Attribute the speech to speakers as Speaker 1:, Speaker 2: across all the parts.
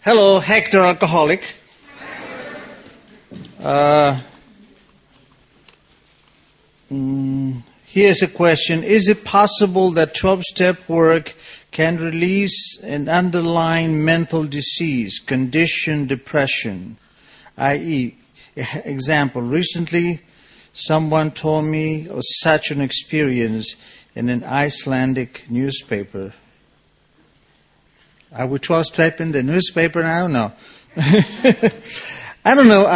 Speaker 1: Hello, Hector Alcoholic. Here's a question. Is it possible that 12-step work can release an underlying mental disease, condition, depression? I.e., example, recently someone told me of such an experience in an Icelandic newspaper. Are we 12-step in the newspaper now? No. I don't know.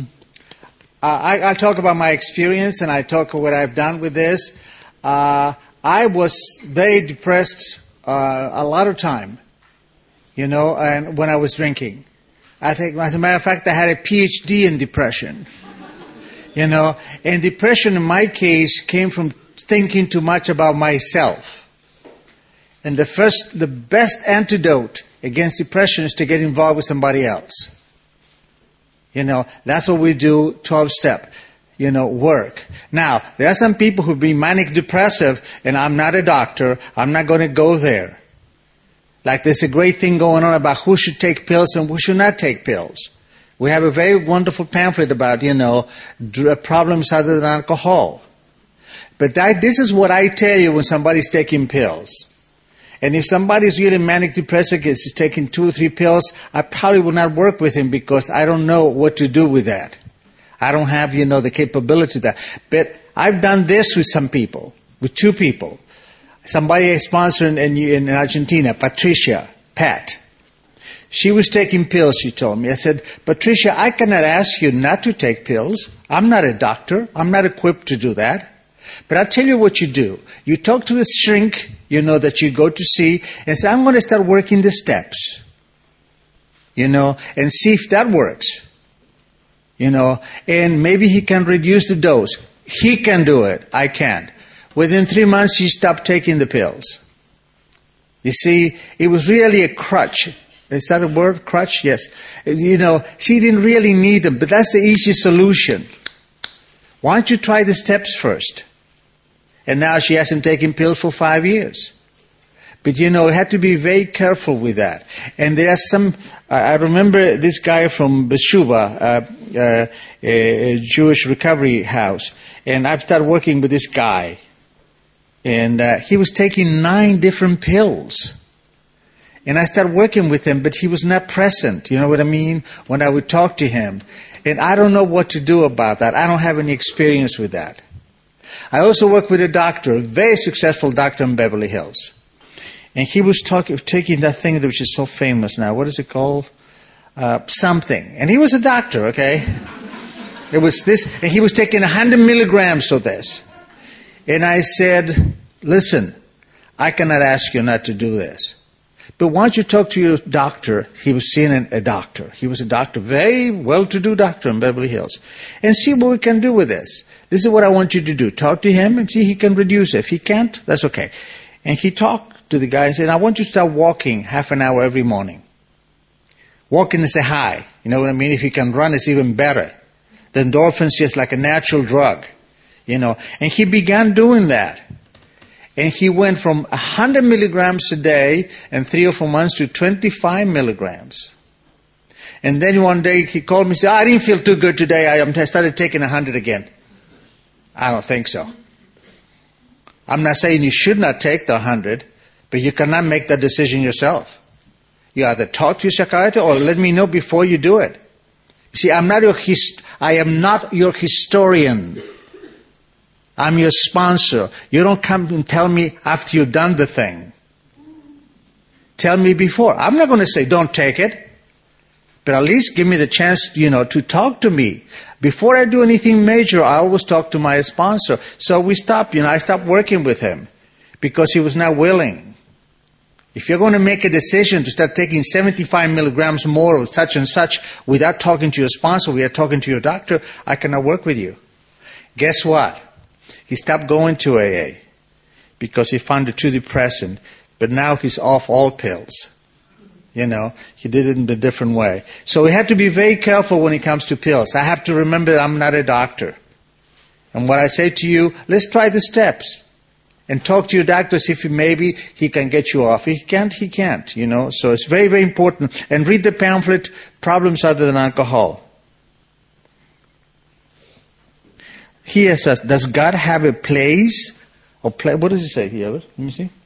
Speaker 1: I talk about my experience and I talk what I've done with this. I was very depressed a lot of time, and when I was drinking. I think, as a matter of fact, I had a PhD in depression. And depression in my case came from thinking too much about myself. And the best antidote against depression is to get involved with somebody else. That's what we do, 12-step, work. Now, there are some people who've been manic depressive, and I'm not a doctor. I'm not going to go there. Like there's a great thing going on about who should take pills and who should not take pills. We have a very wonderful pamphlet about, problems other than alcohol. But this is what I tell you when somebody's taking pills. And if somebody's really manic depressive, is taking 2 or 3 pills, I probably will not work with him because I don't know what to do with that. I don't have, the capability of that. But I've done this with some people, with 2 people. Somebody I sponsored in Argentina, Patricia, Pat. She was taking pills, she told me. I said, Patricia, I cannot ask you not to take pills. I'm not a doctor. I'm not equipped to do that. But I'll tell you what you do. You talk to a shrink, that you go to see, and say, I'm going to start working the steps. And see if that works. And maybe he can reduce the dose. He can do it. I can't. Within 3 months, she stopped taking the pills. You see, it was really a crutch. Is that a word, crutch? Yes. She didn't really need them, but that's the easy solution. Why don't you try the steps first? And now she hasn't taken pills for 5 years. But you have to be very careful with that. And there are I remember this guy from Beshuba, a Jewish recovery house. And I've started working with this guy. And he was taking 9 different pills. And I started working with him, but he was not present, you know what I mean, when I would talk to him. And I don't know what to do about that. I don't have any experience with that. I also work with a doctor, a very successful doctor in Beverly Hills. And he was taking that thing which is so famous now. What is it called? Something. And he was a doctor, okay? It was this, and he was taking 100 milligrams of this. And I said, listen, I cannot ask you not to do this. But why don't you talk to your doctor? He was seeing a doctor. He was a doctor, very well-to-do doctor in Beverly Hills. And see what we can do with this. This is what I want you to do. Talk to him and see if he can reduce it. If he can't, that's okay. And he talked to the guy and said, I want you to start walking half an hour every morning. Walking is a high. You know what I mean? If you can run, it's even better. The endorphins just like a natural drug. And he began doing that. And he went from 100 milligrams a day in 3 or 4 months to 25 milligrams. And then one day he called me and said, I didn't feel too good today. I started taking 100 again. I don't think so. I'm not saying you should not take the 100, but you cannot make that decision yourself. You either talk to your psychiatrist or let me know before you do it. You see, I am not your historian. I'm your sponsor. You don't come and tell me after you've done the thing. Tell me before. I'm not going to say don't take it. But at least give me the chance, to talk to me. Before I do anything major, I always talk to my sponsor. So we stopped, I stopped working with him because he was not willing. If you're going to make a decision to start taking 75 milligrams more of such and such without talking to your sponsor, without talking to your doctor, I cannot work with you. Guess what? He stopped going to AA because he found it too depressing. But now he's off all pills. He did it in a different way. So we have to be very careful when it comes to pills. I have to remember that I'm not a doctor. And what I say to you, let's try the steps. And talk to your doctor, see if maybe he can get you off. If he can't, he can't, So it's very, very important. And read the pamphlet, Problems Other Than Alcohol. Here it says, does God have a place? What does it say here? Let me see.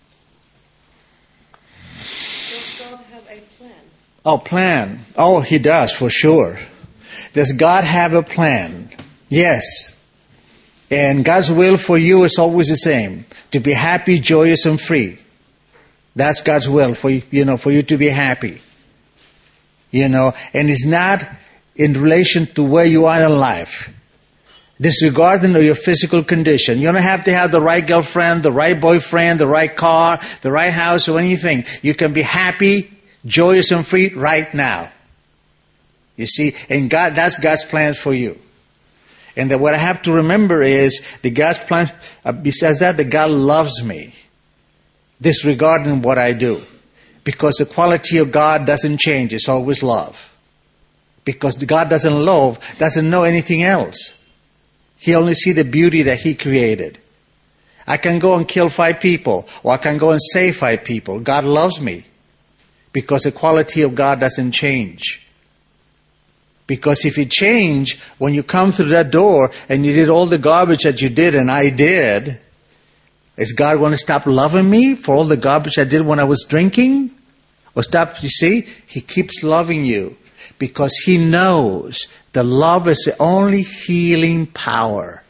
Speaker 2: Does God have a plan?
Speaker 1: Oh, plan. Oh, He does, for sure. Does God have a plan? Yes. And God's will for you is always the same. To be happy, joyous, and free. That's God's will for you, for you to be happy. And it's not in relation to where you are in life. Disregarding of your physical condition. You don't have to have the right girlfriend, the right boyfriend, the right car, the right house, or anything. You can be happy, joyous, and free right now. You see, and that's God's plans for you. And that what I have to remember is that God's plan, besides that God loves me, disregarding what I do. Because the quality of God doesn't change, it's always love. Because God doesn't know anything else. He only sees the beauty that He created. I can go and kill 5 people, or I can go and save 5 people. God loves me. Because the quality of God doesn't change. Because if it changed, when you come through that door and you did all the garbage that you did and I did, is God going to stop loving me for all the garbage I did when I was drinking? Or stop, you see? He keeps loving you because He knows that love is the only healing power.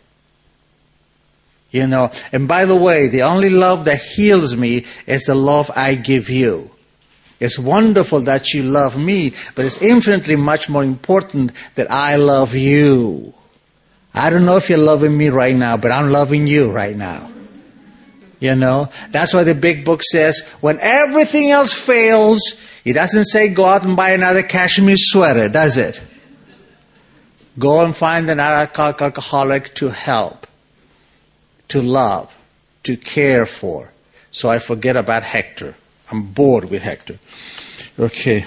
Speaker 1: And by the way, the only love that heals me is the love I give you. It's wonderful that you love me, but it's infinitely much more important that I love you. I don't know if you're loving me right now, but I'm loving you right now. That's why the big book says, when everything else fails, it doesn't say go out and buy another cashmere sweater, does it? Go and find another alcoholic to help, to love, to care for. So I forget about Hector. I'm bored with Hector. Okay.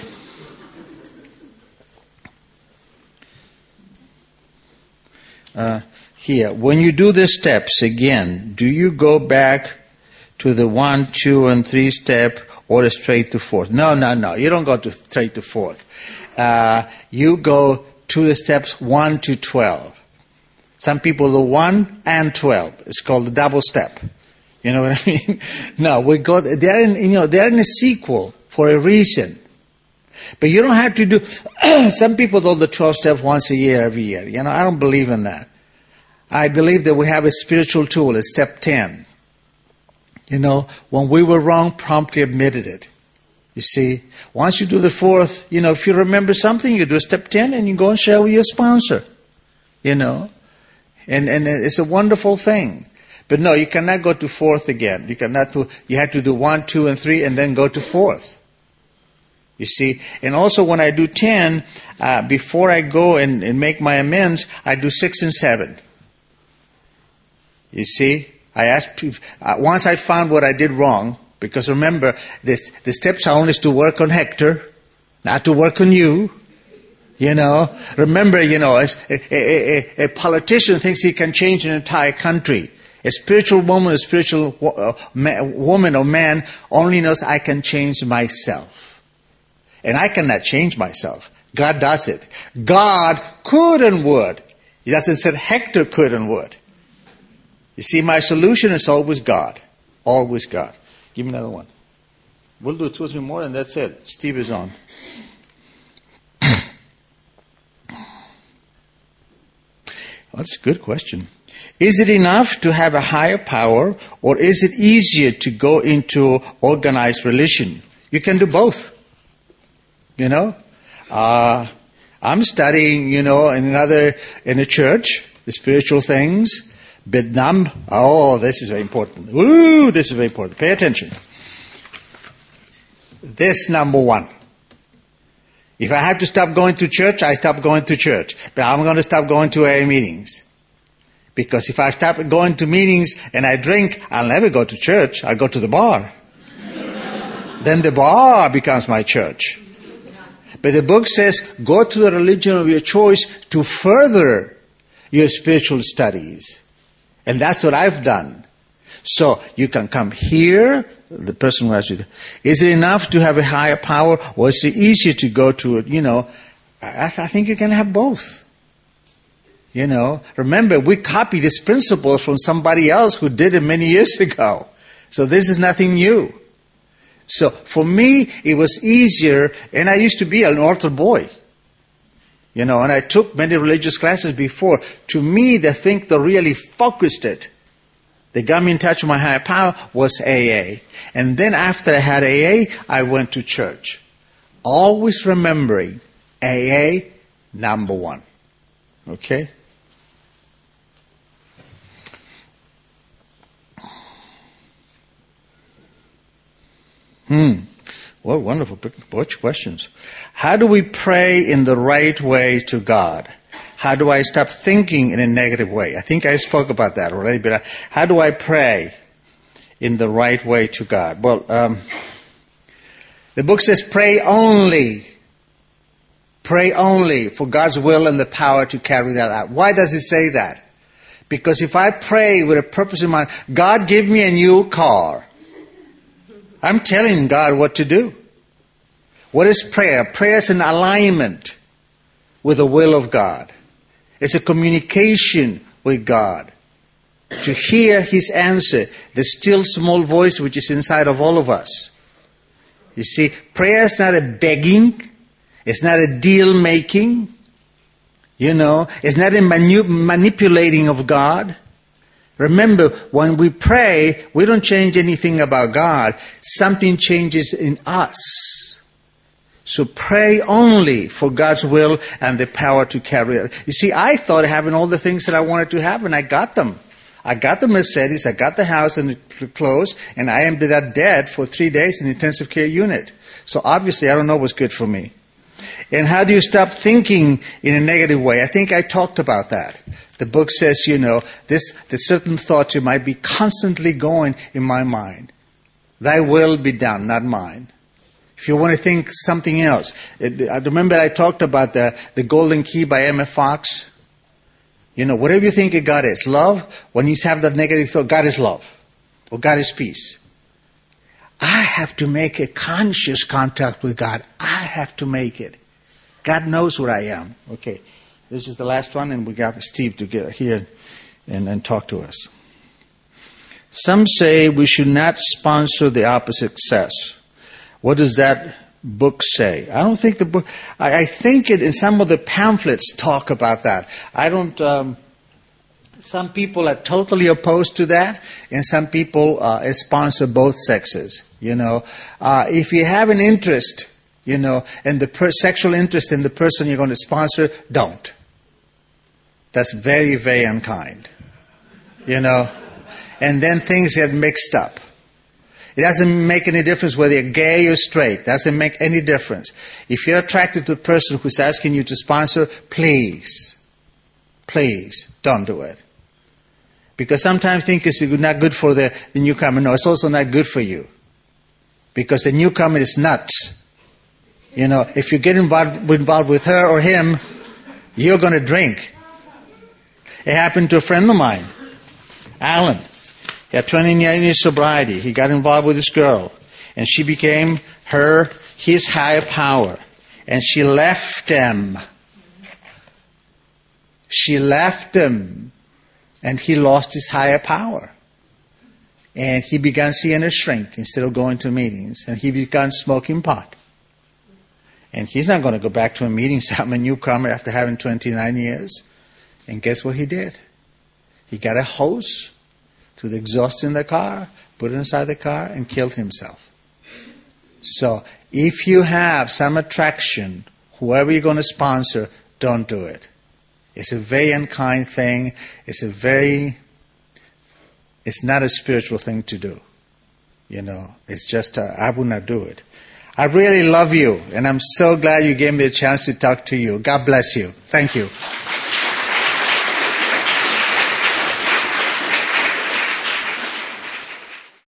Speaker 1: Here, when you do the steps again, do you go back to the 1, 2, and 3 step or straight to 4th? No. You don't go straight to 4th. You go to the steps 1 to 12. Some people do 1 and 12. It's called the double step. You know what I mean? No, they're in a sequel for a reason. But you don't have to do, some people do the 12 steps once a year, every year. I don't believe in that. I believe that we have a spiritual tool, it's step 10. When we were wrong, promptly admitted it. You see, once you do the 4th, if you remember something, you do step 10 and you go and share with your sponsor. And it's a wonderful thing. But no, you cannot go to 4th again. You have to do 1, 2, and 3 and then go to 4th. You see? And also when I do 10, before I go and make my amends, I do 6 and 7. You see? I ask people, once I found what I did wrong, because remember, the steps are only to work on Hector, not to work on you. Remember, a politician thinks he can change an entire country. A spiritual woman, a spiritual woman or man only knows I can change myself. And I cannot change myself. God does it. God could and would. He doesn't say Hector could and would. You see, my solution is always God. Always God. Give me another one. We'll do 2 or 3 more and that's it. Steve is on. That's a good question. Is it enough to have a higher power, or is it easier to go into organized religion? You can do both. I'm studying, in a church, the spiritual things. But this is very important. This is very important. Pay attention. This number 1. If I have to stop going to church, I stop going to church. But I'm going to stop going to AA meetings. Because if I stop going to meetings and I drink, I'll never go to church. I'll go to the bar. Then the bar becomes my church. But the book says, go to the religion of your choice to further your spiritual studies. And that's what I've done. So you can come here, the person who has you. Is it enough to have a higher power, or is it easier to go to it? I think you can have both. Remember, we copy these principles from somebody else who did it many years ago. So this is nothing new. So for me, it was easier, and I used to be an altar boy. And I took many religious classes before. To me, the thing that really focused it, that got me in touch with my higher power, was AA. And then after I had AA, I went to church. Always remembering AA, number one. Okay? What wonderful questions. How do we pray in the right way to God? How do I stop thinking in a negative way? I think I spoke about that already, but how do I pray in the right way to God? Well, the book says pray only. Pray only for God's will and the power to carry that out. Why does it say that? Because if I pray with a purpose in mind, God give me a new car, I'm telling God what to do. What is prayer? Prayer is an alignment with the will of God. It's a communication with God. To hear His answer, the still small voice which is inside of all of us. You see, prayer is not a begging. It's not a deal making. It's not a manipulating of God. Remember, when we pray, we don't change anything about God. Something changes in us. So pray only for God's will and the power to carry it. You see, I thought having all the things that I wanted to have, and I got them. I got the Mercedes, I got the house and the clothes, and I ended up dead for 3 days in the intensive care unit. So obviously, I don't know what's good for me. And how do you stop thinking in a negative way? I think I talked about that. The book says, there's certain thoughts that might be constantly going in my mind. Thy will be done, not mine. If you want to think something else. I remember I talked about the Golden Key by M.F. Fox. Whatever you think God is. Love, when you have that negative thought, God is love. Or God is peace. I have to make a conscious contact with God. I have to make it. God knows where I am. Okay. This is the last one, and we got Steve to get here and talk to us. Some say we should not sponsor the opposite sex. What does that book say? I don't think the book... I think it in some of the pamphlets talk about that. I don't... some people are totally opposed to that, and some people sponsor both sexes. If you have an interest, and the sexual interest in the person you're going to sponsor, don't. That's very, very unkind. And then things get mixed up. It doesn't make any difference whether you're gay or straight. It doesn't make any difference. If you're attracted to a person who's asking you to sponsor, please, don't do it. Because sometimes think it's not good for the newcomer. No, it's also not good for you. Because the newcomer is nuts. If you get involved with her or him, you're going to drink. It happened to a friend of mine, Alan. He had 29 years sobriety. He got involved with this girl. And she became his higher power. And she left him. She left him. And he lost his higher power. And he began seeing her shrink instead of going to meetings. And he began smoking pot. And he's not going to go back to a meeting, so I'm a newcomer after having 29 years. And guess what he did? He got a hose to the exhaust in the car, put it inside the car, and killed himself. So, if you have some attraction, whoever you're going to sponsor, don't do it. It's a very unkind thing. It's not a spiritual thing to do. It's just, I would not do it. I really love you, and I'm so glad you gave me a chance to talk to you. God bless you. Thank you.